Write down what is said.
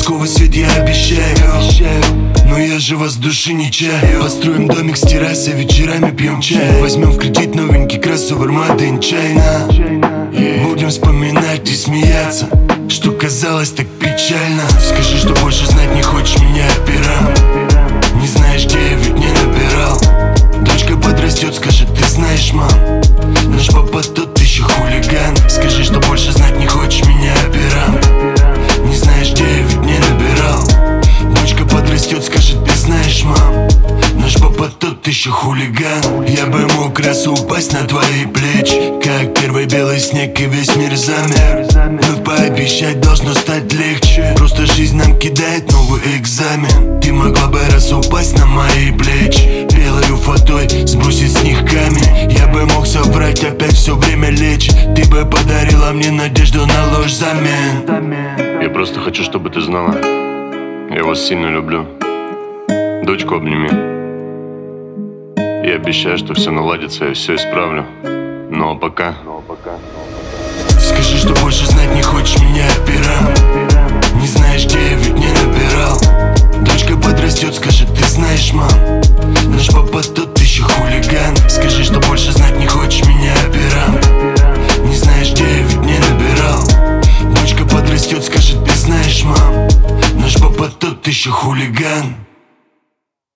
блесковый свет, я обещаю. Но я же вас души не чаю. Построим домик с террасой, вечерами пьем чай. Возьмем в кредит новенький кроссовер Made in China. Будем вспоминать и смеяться, что казалось так печально. Скажи, что больше знать не хочешь меня, пирам. Не знаешь, где я, ведь не набирал. Дочка подрастет, скажет, ты знаешь, мам, наш папа тот еще хулиган. Скажи, что больше знать не хочешь меня, пирам. Не знаешь, где я, ведь не набирал. Дочка подрастет, скажет, ты знаешь, мам, наш папа тот еще хулиган. Я бы мог раз упасть на твои плечи, как первый белый снег, и весь мир замер. Но пообещать должно стать легче. Просто жизнь нам кидает новый экзамен. Ты могла бы раз упасть на мои плечи, белою фатой сбросить с них камень. Я бы мог соврать, опять все время лечь. Ты бы подарила мне надежду на ложь взамен. Я просто хочу, чтобы ты знала, я вас сильно люблю. Дочку обними. Я обещаю, что все наладится, я все исправлю. Ну а пока скажи, что больше знать не хочешь меня, пирам. Не знаешь, где я, ведь не набирал. Дочка подрастет, скажет, ты знаешь, мам, наш папа тот еще хулиган. Скажи, что больше знать не хочешь меня, пирам. Не знаешь, где я, ведь не набирал. Дочка подрастет, скажет, ты знаешь, мам, наш папа тот еще хулиган.